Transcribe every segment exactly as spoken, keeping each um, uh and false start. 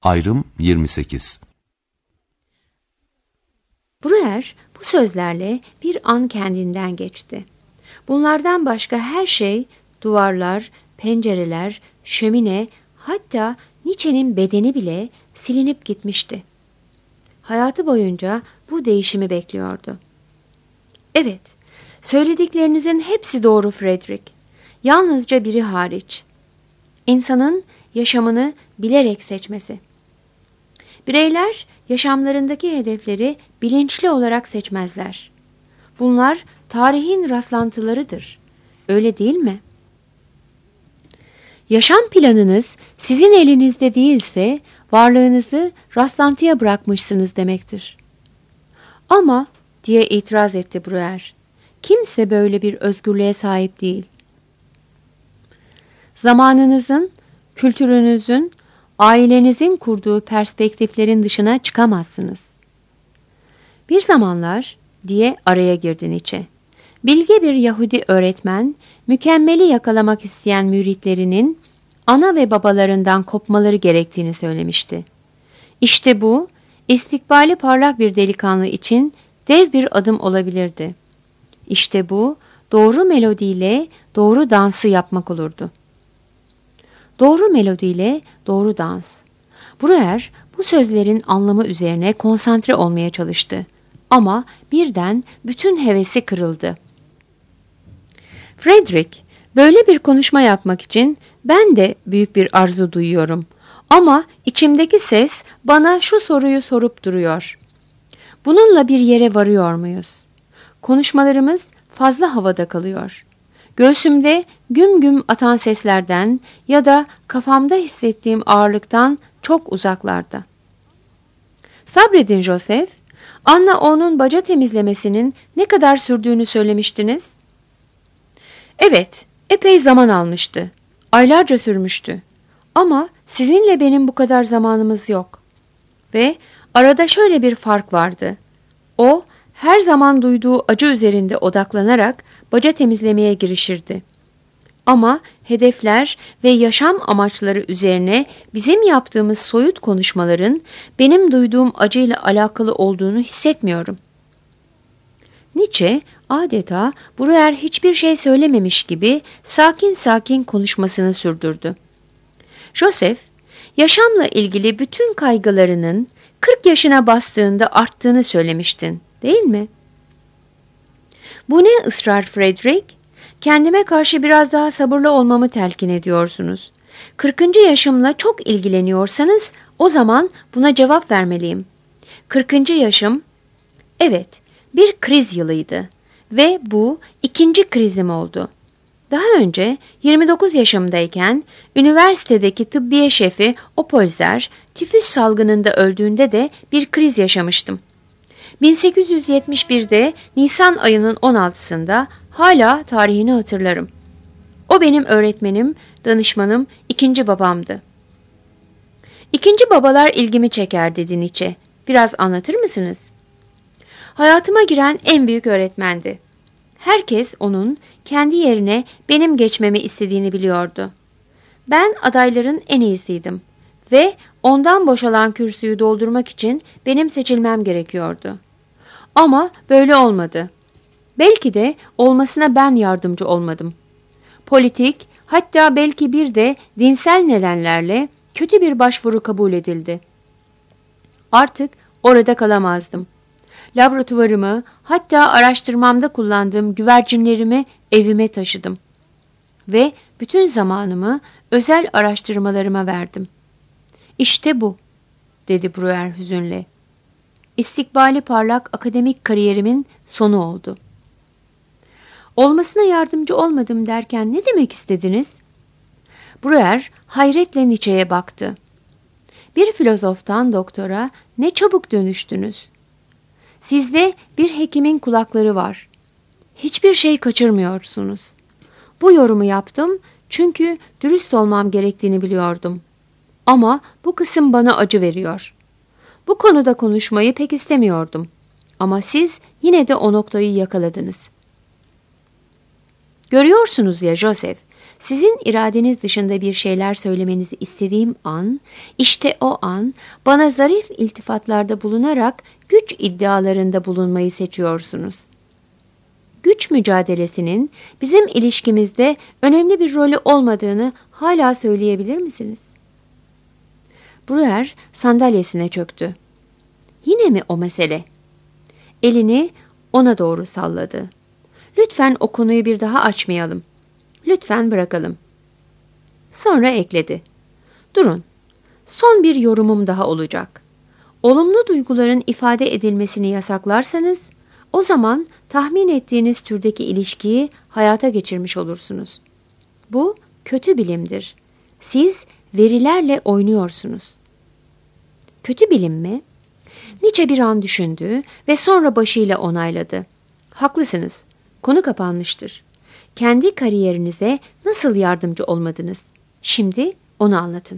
Ayrım yirmi sekiz. Breuer bu sözlerle bir an kendinden geçti. Bunlardan başka her şey, duvarlar, pencereler, şömine, hatta Nietzsche'nin bedeni bile silinip gitmişti. Hayatı boyunca bu değişimi bekliyordu. Evet, söylediklerinizin hepsi doğru Frederick. Yalnızca biri hariç. İnsanın yaşamını bilerek seçmesi. Bireyler yaşamlarındaki hedefleri bilinçli olarak seçmezler. Bunlar tarihin rastlantılarıdır. Öyle değil mi? Yaşam planınız sizin elinizde değilse varlığınızı rastlantıya bırakmışsınız demektir. Ama diye itiraz etti Breuer, kimse böyle bir özgürlüğe sahip değil. Zamanınızın, kültürünüzün, ailenizin kurduğu perspektiflerin dışına çıkamazsınız. Bir zamanlar diye araya girdi Nietzsche. Bilge bir Yahudi öğretmen, mükemmeli yakalamak isteyen müritlerinin ana ve babalarından kopmaları gerektiğini söylemişti. İşte bu, istikbali parlak bir delikanlı için dev bir adım olabilirdi. İşte bu, doğru melodiyle doğru dansı yapmak olurdu. Doğru melodiyle doğru dans. Breuer bu sözlerin anlamı üzerine konsantre olmaya çalıştı. Ama birden bütün hevesi kırıldı. Frederick, böyle bir konuşma yapmak için ben de büyük bir arzu duyuyorum. Ama içimdeki ses bana şu soruyu sorup duruyor. Bununla bir yere varıyor muyuz? Konuşmalarımız fazla havada kalıyor. Göğsümde güm güm atan seslerden ya da kafamda hissettiğim ağırlıktan çok uzaklarda. Sabredin Joseph. Anna onun baca temizlemesinin ne kadar sürdüğünü söylemiştiniz? Evet, epey zaman almıştı. Aylarca sürmüştü. Ama sizinle benim bu kadar zamanımız yok. Ve arada şöyle bir fark vardı. O, her zaman duyduğu acı üzerinde odaklanarak baca temizlemeye girişirdi. Ama hedefler ve yaşam amaçları üzerine bizim yaptığımız soyut konuşmaların benim duyduğum acıyla alakalı olduğunu hissetmiyorum. Nietzsche adeta Breuer hiçbir şey söylememiş gibi sakin sakin konuşmasını sürdürdü. Joseph, yaşamla ilgili bütün kaygılarının kırk yaşına bastığında arttığını söylemiştin, değil mi? Bu ne ısrar Frederick? Kendime karşı biraz daha sabırlı olmamı telkin ediyorsunuz. kırkıncı yaşımla çok ilgileniyorsanız o zaman buna cevap vermeliyim. kırkıncı yaşım, evet, bir kriz yılıydı ve bu ikinci krizim oldu. Daha önce yirmi dokuz yaşımdayken üniversitedeki tıbbiye şefi Opolzer tifüs salgınında öldüğünde de bir kriz yaşamıştım. bin sekiz yüz yetmiş birde Nisan ayının on altısında hala tarihini hatırlarım. O benim öğretmenim, danışmanım, ikinci babamdı. İkinci babalar ilgimi çeker dedi Nietzsche. Biraz anlatır mısınız? Hayatıma giren en büyük öğretmendi. Herkes onun kendi yerine benim geçmemi istediğini biliyordu. Ben adayların en iyisiydim ve ondan boşalan kürsüyü doldurmak için benim seçilmem gerekiyordu. Ama böyle olmadı. Belki de olmasına ben yardımcı olmadım. Politik, hatta belki bir de dinsel nedenlerle kötü bir başvuru kabul edildi. Artık orada kalamazdım. Laboratuvarımı, hatta araştırmamda kullandığım güvercinlerimi evime taşıdım. Ve bütün zamanımı özel araştırmalarıma verdim. İşte bu, dedi Breuer hüzünle. İstikbali parlak akademik kariyerimin sonu oldu. Olmasına yardımcı olmadım derken ne demek istediniz? Breuer hayretle Nietzsche'ye baktı. Bir filozoftan doktora ne çabuk dönüştünüz. Sizde bir hekimin kulakları var. Hiçbir şey kaçırmıyorsunuz. Bu yorumu yaptım çünkü dürüst olmam gerektiğini biliyordum. Ama bu kısım bana acı veriyor. Bu konuda konuşmayı pek istemiyordum. Ama siz yine de o noktayı yakaladınız. Görüyorsunuz ya Joseph, Sizin iradeniz dışında bir şeyler söylemenizi istediğim an, işte o an bana zarif iltifatlarda bulunarak güç iddialarında bulunmayı seçiyorsunuz. Güç mücadelesinin bizim ilişkimizde önemli bir rolü olmadığını hala söyleyebilir misiniz? Breuer sandalyesine çöktü. Yine mi o mesele? Elini ona doğru salladı. Lütfen o konuyu bir daha açmayalım. Lütfen bırakalım. Sonra ekledi. Durun, son bir yorumum daha olacak. Olumlu duyguların ifade edilmesini yasaklarsanız, o zaman tahmin ettiğiniz türdeki ilişkiyi hayata geçirmiş olursunuz. Bu kötü bilimdir. Siz verilerle oynuyorsunuz. Kötü bilim mi? Nietzsche bir an düşündü ve sonra başıyla onayladı. Haklısınız, konu kapanmıştır. Kendi kariyerinize nasıl yardımcı olmadınız? Şimdi onu anlatın.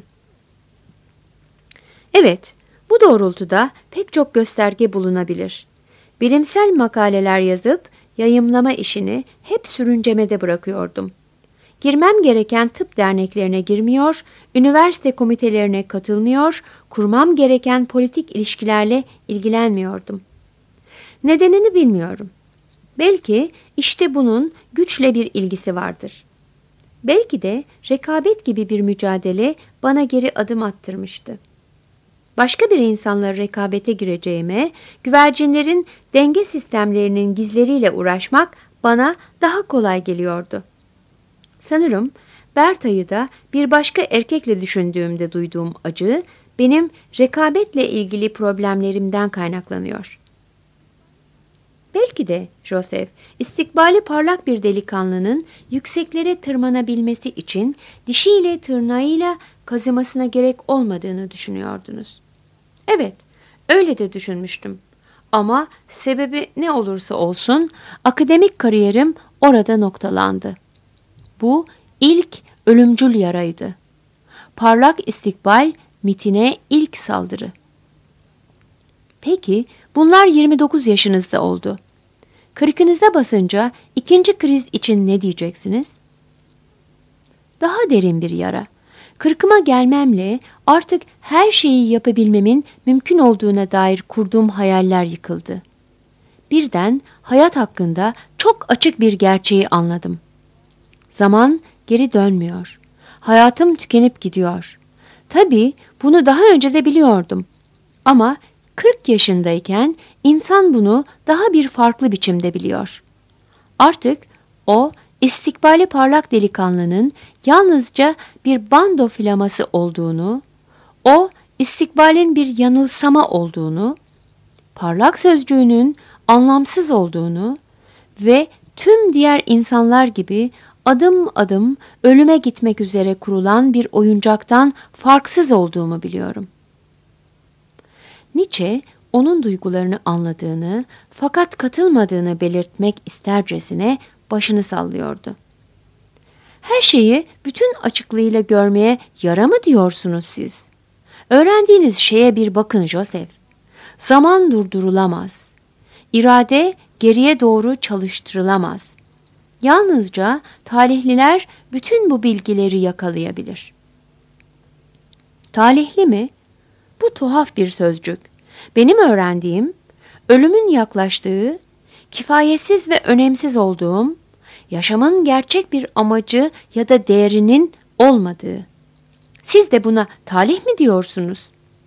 Evet, bu doğrultuda pek çok gösterge bulunabilir. Bilimsel makaleler yazıp yayımlama işini hep sürüncemede bırakıyordum. Girmem gereken tıp derneklerine girmiyor, üniversite komitelerine katılmıyor, kurmam gereken politik ilişkilerle ilgilenmiyordum. Nedenini bilmiyorum. Belki işte bunun güçle bir ilgisi vardır. Belki de rekabet gibi bir mücadele bana geri adım attırmıştı. Başka bir insanla rekabete gireceğime, güvercinlerin denge sistemlerinin gizleriyle uğraşmak bana daha kolay geliyordu. Sanırım Berta'yı da bir başka erkekle düşündüğümde duyduğum acı, benim rekabetle ilgili problemlerimden kaynaklanıyor. Belki de Joseph, istikbali parlak bir delikanlının yükseklere tırmanabilmesi için dişiyle tırnağıyla kazımasına gerek olmadığını düşünüyordunuz. Evet, öyle de düşünmüştüm. Ama sebebi ne olursa olsun akademik kariyerim orada noktalandı. Bu ilk ölümcül yaraydı. Parlak istikbal mitine ilk saldırı. Peki bunlar yirmi dokuz yaşınızda oldu. Kırkınıza basınca ikinci kriz için ne diyeceksiniz? Daha derin bir yara. Kırkıma gelmemle artık her şeyi yapabilmemin mümkün olduğuna dair kurduğum hayaller yıkıldı. Birden hayat hakkında çok açık bir gerçeği anladım. Zaman geri dönmüyor. Hayatım tükenip gidiyor. Tabii bunu daha önce de biliyordum. Ama kırk yaşındayken insan bunu daha bir farklı biçimde biliyor. Artık o istikbali parlak delikanlının yalnızca bir bando flaması olduğunu, o istikbalin bir yanılsama olduğunu, parlak sözcüğünün anlamsız olduğunu ve tüm diğer insanlar gibi adım adım ölüme gitmek üzere kurulan bir oyuncaktan farksız olduğumu biliyorum. Nietzsche, onun duygularını anladığını fakat katılmadığını belirtmek istercesine başını sallıyordu. Her şeyi bütün açıklığıyla görmeye yara mı diyorsunuz siz? Öğrendiğiniz şeye bir bakın Joseph. Zaman durdurulamaz. İrade geriye doğru çalıştırılamaz. Yalnızca talihliler bütün bu bilgileri yakalayabilir. Talihli mi? Bu tuhaf bir sözcük. Benim öğrendiğim, ölümün yaklaştığı, kifayetsiz ve önemsiz olduğum, yaşamın gerçek bir amacı ya da değerinin olmadığı. Siz de buna talih mi diyorsunuz?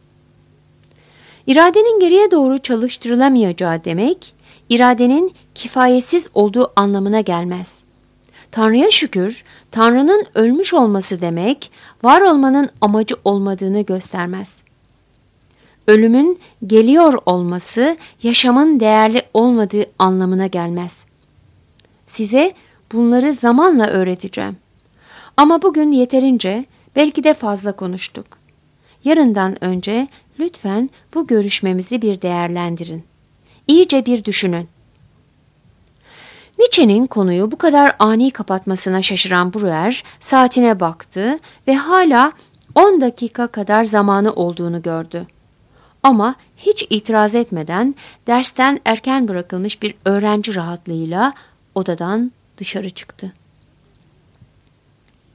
İradenin geriye doğru çalıştırılamayacağı demek, iradenin kifayetsiz olduğu anlamına gelmez. Tanrı'ya şükür, Tanrı'nın ölmüş olması demek, var olmanın amacı olmadığını göstermez. Ölümün geliyor olması, yaşamın değerli olmadığı anlamına gelmez. Size bunları zamanla öğreteceğim. Ama bugün yeterince, belki de fazla konuştuk. Yarından önce lütfen bu görüşmemizi bir değerlendirin. İyice bir düşünün. Nietzsche'nin konuyu bu kadar ani kapatmasına şaşıran Breuer saatine baktı ve hala on dakika kadar zamanı olduğunu gördü. Ama hiç itiraz etmeden dersten erken bırakılmış bir öğrenci rahatlığıyla odadan dışarı çıktı.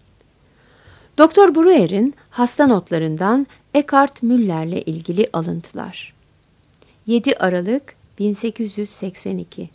Doktor Breuer'in hasta notlarından Eckhart Müller'le ilgili alıntılar. yedi Aralık bin sekiz yüz seksen iki.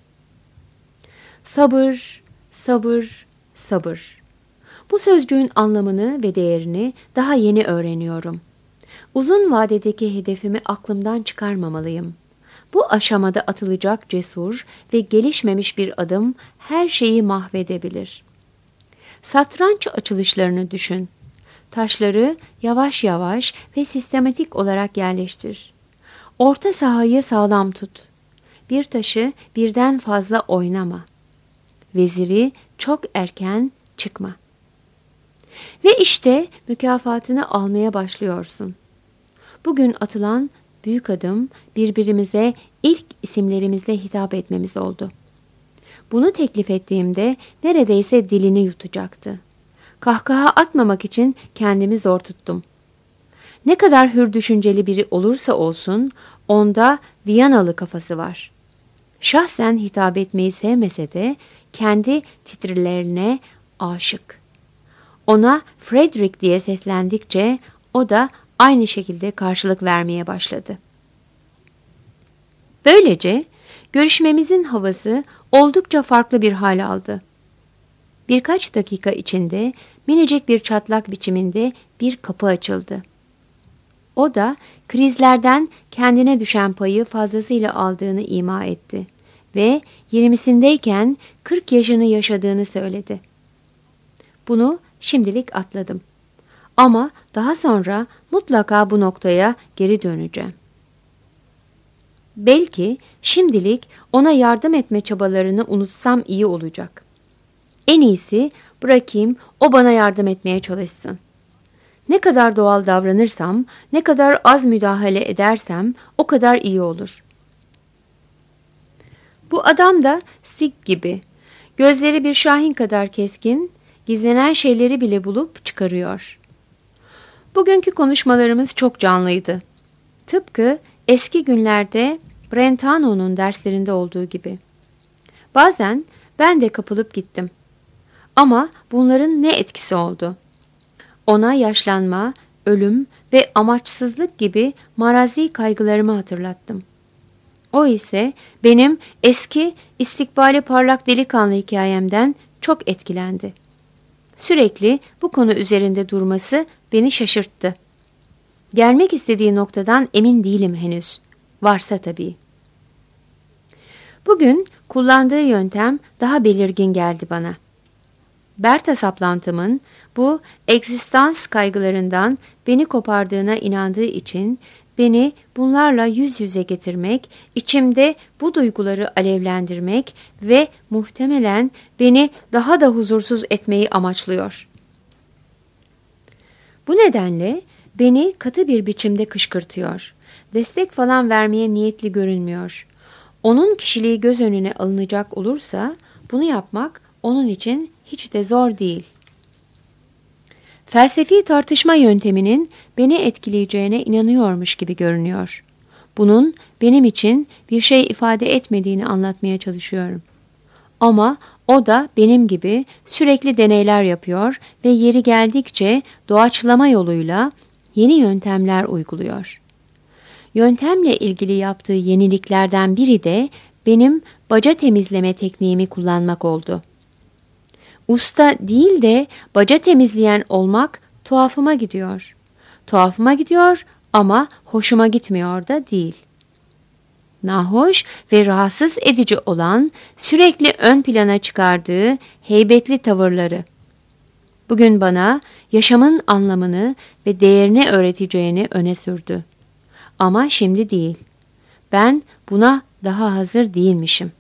Sabır, sabır, sabır. Bu sözcüğün anlamını ve değerini daha yeni öğreniyorum. Uzun vadedeki hedefimi aklımdan çıkarmamalıyım. Bu aşamada atılacak cesur ve gelişmemiş bir adım her şeyi mahvedebilir. Satranç açılışlarını düşün. Taşları yavaş yavaş ve sistematik olarak yerleştir. Orta sahayı sağlam tut. Bir taşı birden fazla oynama. Veziri çok erken çıkma. Ve işte mükafatını almaya başlıyorsun. Bugün atılan büyük adım birbirimize ilk isimlerimizle hitap etmemiz oldu. Bunu teklif ettiğimde neredeyse dilini yutacaktı. Kahkaha atmamak için kendimi zor tuttum. Ne kadar hür düşünceli biri olursa olsun onda Viyanalı kafası var. Şahsen hitap etmeyi sevmese de kendi titrilerine aşık. Ona Frederick diye seslendikçe o da aynı şekilde karşılık vermeye başladı. Böylece görüşmemizin havası oldukça farklı bir hal aldı. Birkaç dakika içinde minicik bir çatlak biçiminde bir kapı açıldı. O da krizlerden kendine düşen payı fazlasıyla aldığını ima etti ve yirmisindeyken kırk yaşını yaşadığını söyledi. Bunu şimdilik atladım. Ama daha sonra mutlaka bu noktaya geri döneceğim. Belki şimdilik ona yardım etme çabalarını unutsam iyi olacak. En iyisi bırakayım o bana yardım etmeye çalışsın. Ne kadar doğal davranırsam, ne kadar az müdahale edersem o kadar iyi olur. Bu adam da Stig gibi. Gözleri bir şahin kadar keskin, gizlenen şeyleri bile bulup çıkarıyor. Bugünkü konuşmalarımız çok canlıydı. Tıpkı eski günlerde Brentano'nun derslerinde olduğu gibi. Bazen ben de kapılıp gittim. Ama bunların ne etkisi oldu? Ona yaşlanma, ölüm ve amaçsızlık gibi marazi kaygılarımı hatırlattım. O ise benim eski istikbali parlak delikanlı hikayemden çok etkilendi. Sürekli bu konu üzerinde durması beni şaşırttı. Gelmek istediği noktadan emin değilim henüz. Varsa tabii. Bugün kullandığı yöntem daha belirgin geldi bana. Berta saplantımın bu egzistans kaygılarından beni kopardığına inandığı için beni bunlarla yüz yüze getirmek, içimde bu duyguları alevlendirmek ve muhtemelen beni daha da huzursuz etmeyi amaçlıyor. Bu nedenle beni katı bir biçimde kışkırtıyor. Destek falan vermeye niyetli görünmüyor. Onun kişiliği göz önüne alınacak olursa bunu yapmak onun için hiç de zor değil. Felsefi tartışma yönteminin beni etkileyeceğine inanıyormuş gibi görünüyor. Bunun benim için bir şey ifade etmediğini anlatmaya çalışıyorum. Ama o da benim gibi sürekli deneyler yapıyor ve yeri geldikçe doğaçlama yoluyla yeni yöntemler uyguluyor. Yöntemle ilgili yaptığı yeniliklerden biri de benim baca temizleme tekniğimi kullanmak oldu. Usta değil de baca temizleyen olmak tuhafıma gidiyor. Tuhafıma gidiyor ama hoşuma gitmiyor da değil. Nahoş ve rahatsız edici olan sürekli ön plana çıkardığı heybetli tavırları. Bugün bana yaşamın anlamını ve değerini öğreteceğini öne sürdü. Ama şimdi değil. Ben buna daha hazır değilmişim.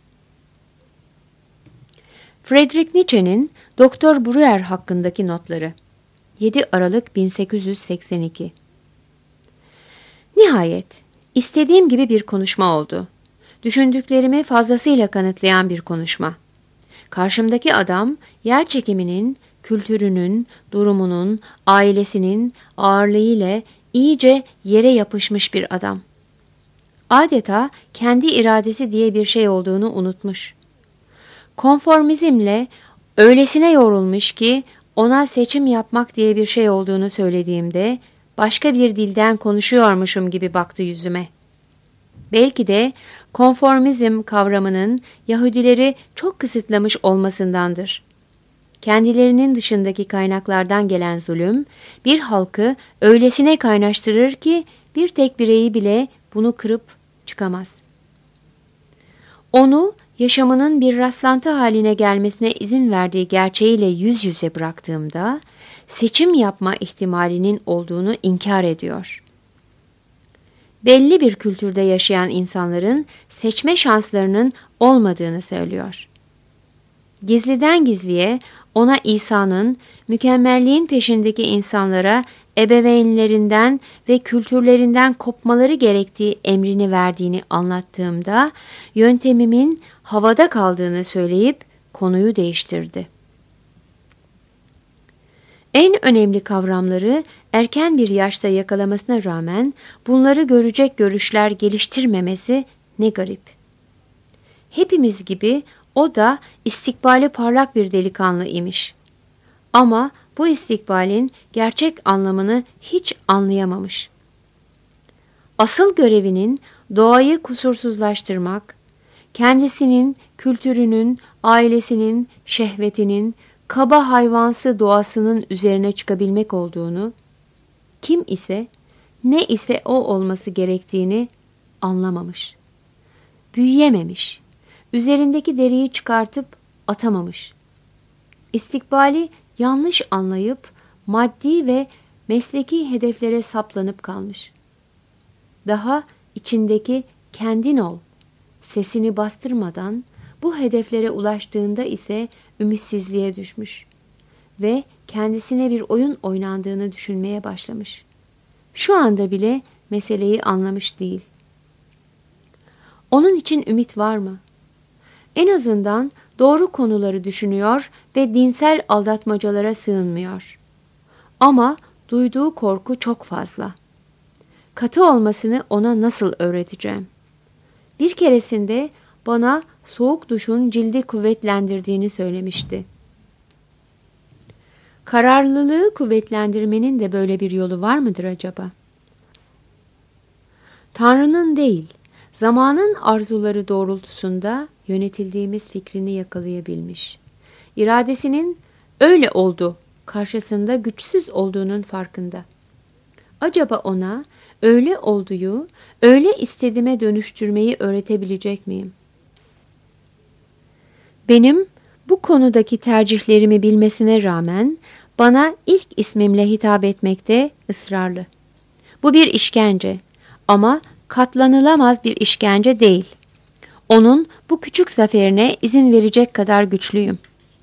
Friedrich Nietzsche'nin Doktor Breuer hakkındaki notları. yedi Aralık bin sekiz yüz seksen iki. Nihayet istediğim gibi bir konuşma oldu. Düşündüklerimi fazlasıyla kanıtlayan bir konuşma. Karşımdaki adam yer çekiminin, kültürünün, durumunun, ailesinin ağırlığıyla iyice yere yapışmış bir adam. Adeta kendi iradesi diye bir şey olduğunu unutmuş. Konformizmle öylesine yorulmuş ki ona seçim yapmak diye bir şey olduğunu söylediğimde başka bir dilden konuşuyormuşum gibi baktı yüzüme. Belki de konformizm kavramının Yahudileri çok kısıtlamış olmasındandır. Kendilerinin dışındaki kaynaklardan gelen zulüm, bir halkı öylesine kaynaştırır ki bir tek bireyi bile bunu kırıp çıkamaz. Onu yaşamının bir rastlantı haline gelmesine izin verdiği gerçeğiyle yüz yüze bıraktığımda, seçim yapma ihtimalinin olduğunu inkar ediyor. Belli bir kültürde yaşayan insanların seçme şanslarının olmadığını söylüyor. Gizliden gizliye ona İsa'nın mükemmelliğin peşindeki insanlara ebeveynlerinden ve kültürlerinden kopmaları gerektiği emrini verdiğini anlattığımda yöntemimin havada kaldığını söyleyip konuyu değiştirdi. En önemli kavramları erken bir yaşta yakalamasına rağmen bunları görecek görüşler geliştirmemesi ne garip. Hepimiz gibi o da istikbali parlak bir delikanlı imiş. Ama bu istikbalin gerçek anlamını hiç anlayamamış. Asıl görevinin doğayı kusursuzlaştırmak, kendisinin, kültürünün, ailesinin, şehvetinin, kaba hayvansı doğasının üzerine çıkabilmek olduğunu, kim ise, ne ise o olması gerektiğini anlamamış. Büyüyememiş. Üzerindeki deriyi çıkartıp atamamış. İstikbali yanlış anlayıp maddi ve mesleki hedeflere saplanıp kalmış. Daha içindeki kendin ol sesini bastırmadan bu hedeflere ulaştığında ise ümitsizliğe düşmüş ve kendisine bir oyun oynandığını düşünmeye başlamış. Şu anda bile meseleyi anlamış değil. Onun için ümit var mı? En azından doğru konuları düşünüyor ve dinsel aldatmacalara sığınmıyor. Ama duyduğu korku çok fazla. Katı olmasını ona nasıl öğreteceğim? Bir keresinde bana soğuk duşun cildi kuvvetlendirdiğini söylemişti. Kararlılığı kuvvetlendirmenin de böyle bir yolu var mıdır acaba? Tanrı'nın değil, zamanın arzuları doğrultusunda yönetildiğimiz fikrini yakalayabilmiş. İradesinin öyle oldu karşısında güçsüz olduğunun farkında. Acaba ona öyle olduğu, öyle istediğime dönüştürmeyi öğretebilecek miyim? Benim bu konudaki tercihlerimi bilmesine rağmen bana ilk ismimle hitap etmekte ısrarlı. Bu bir işkence ama katlanılamaz bir işkence değil. Onun bu küçük zaferine izin verecek kadar güçlüyüm.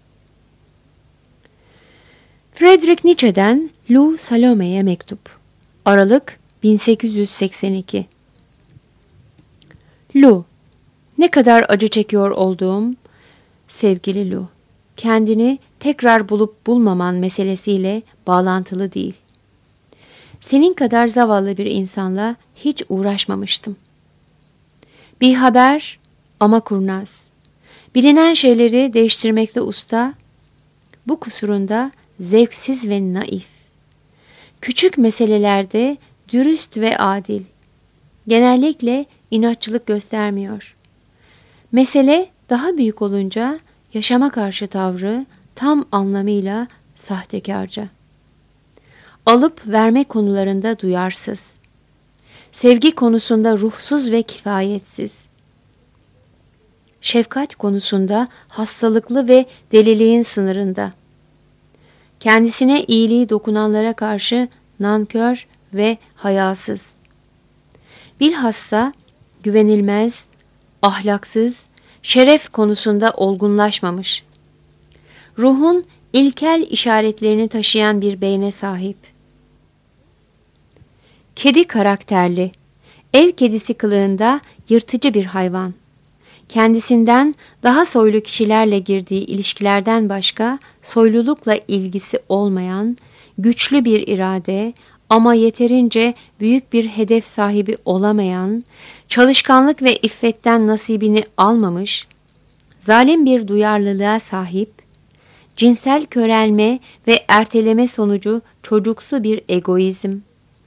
Friedrich Nietzsche'den Lou Salome'ye mektup. Aralık bin sekiz yüz seksen iki. Lou, ne kadar acı çekiyor olduğum, sevgili Lou, kendini tekrar bulup bulmaman meselesiyle bağlantılı değil. Senin kadar zavallı bir insanla hiç uğraşmamıştım. Bir haber ama kurnaz. Bilinen şeyleri değiştirmekte usta, bu kusurunda zevksiz ve naif. Küçük meselelerde dürüst ve adil. Genellikle inatçılık göstermiyor. Mesele daha büyük olunca yaşama karşı tavrı tam anlamıyla sahtekarca. Alıp verme konularında duyarsız. Sevgi konusunda ruhsuz ve kifayetsiz. Şefkat konusunda hastalıklı ve deliliğin sınırında. Kendisine iyiliği dokunanlara karşı nankör ve hayasız. Bilhassa güvenilmez, ahlaksız, şeref konusunda olgunlaşmamış. Ruhun ilkel işaretlerini taşıyan bir beyne sahip. Kedi karakterli, ev kedisi kılığında yırtıcı bir hayvan. Kendisinden daha soylu kişilerle girdiği ilişkilerden başka soylulukla ilgisi olmayan, güçlü bir irade ama yeterince büyük bir hedef sahibi olamayan, çalışkanlık ve iffetten nasibini almamış, zalim bir duyarlılığa sahip, cinsel körelme ve erteleme sonucu çocuksu bir egoizm.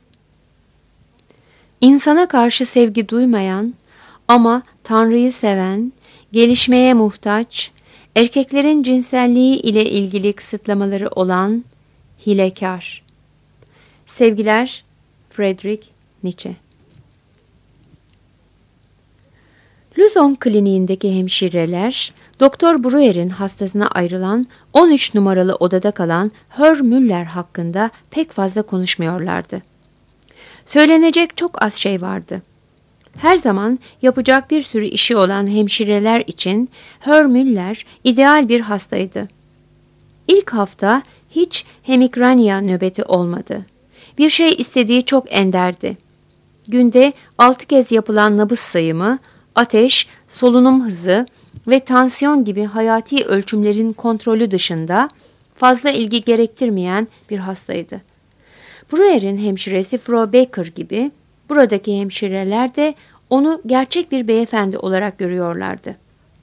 İnsana karşı sevgi duymayan ama Tanrı'yı seven, gelişmeye muhtaç, erkeklerin cinselliği ile ilgili kısıtlamaları olan hilekâr. Sevgiler, Friedrich Nietzsche. Luzon Kliniğindeki hemşireler, Doktor Breuer'in hastasına ayrılan on üç numaralı odada kalan Herr Müller hakkında pek fazla konuşmuyorlardı. Söylenecek çok az şey vardı. Her zaman yapacak bir sürü işi olan hemşireler için Herr Müller ideal bir hastaydı. İlk hafta hiç hemikrania nöbeti olmadı. Bir şey istediği çok enderdi. Günde altı kez yapılan nabız sayımı, ateş, solunum hızı ve tansiyon gibi hayati ölçümlerin kontrolü dışında fazla ilgi gerektirmeyen bir hastaydı. Breuer'in hemşiresi Frau Becker gibi buradaki hemşireler de onu gerçek bir beyefendi olarak görüyorlardı.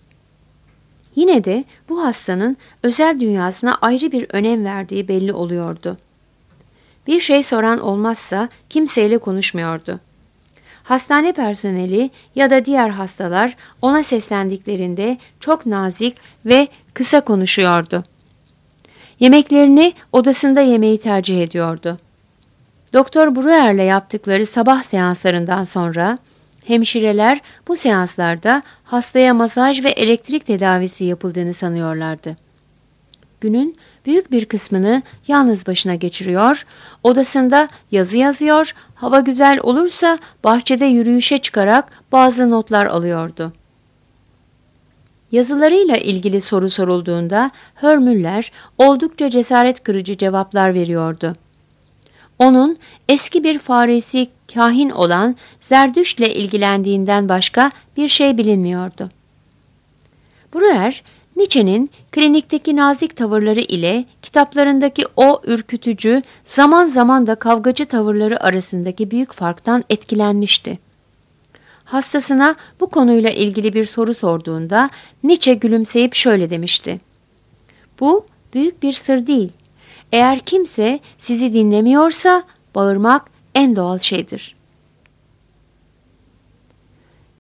Yine de bu hastanın özel dünyasına ayrı bir önem verdiği belli oluyordu. Bir şey soran olmazsa kimseyle konuşmuyordu. Hastane personeli ya da diğer hastalar ona seslendiklerinde çok nazik ve kısa konuşuyordu. Yemeklerini odasında yemeyi tercih ediyordu. Doktor Breuer'le yaptıkları sabah seanslarından sonra hemşireler bu seanslarda hastaya masaj ve elektrik tedavisi yapıldığını sanıyorlardı. Günün büyük bir kısmını yalnız başına geçiriyor, odasında yazı yazıyor, hava güzel olursa bahçede yürüyüşe çıkarak bazı notlar alıyordu. Yazılarıyla ilgili soru sorulduğunda Herr Müller oldukça cesaret kırıcı cevaplar veriyordu. Onun eski bir farisi kahin olan Zerdüşt'le ilgilendiğinden başka bir şey bilinmiyordu. Breuer, Nietzsche'nin klinikteki nazik tavırları ile kitaplarındaki o ürkütücü, zaman zaman da kavgacı tavırları arasındaki büyük farktan etkilenmişti. Hastasına bu konuyla ilgili bir soru sorduğunda Nietzsche gülümseyip şöyle demişti: "Bu büyük bir sır değil. Eğer kimse sizi dinlemiyorsa bağırmak en doğal şeydir."